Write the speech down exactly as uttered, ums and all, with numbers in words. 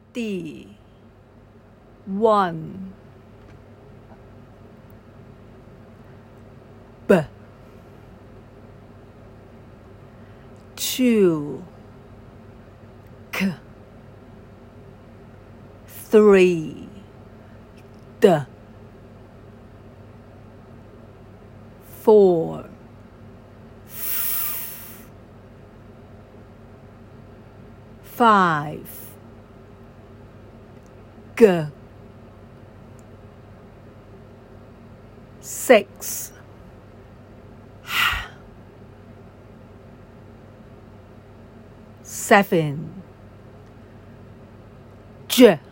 D. One. B. Two. K. Three. D. Four. F. Five. G. Six. H. Seven. J.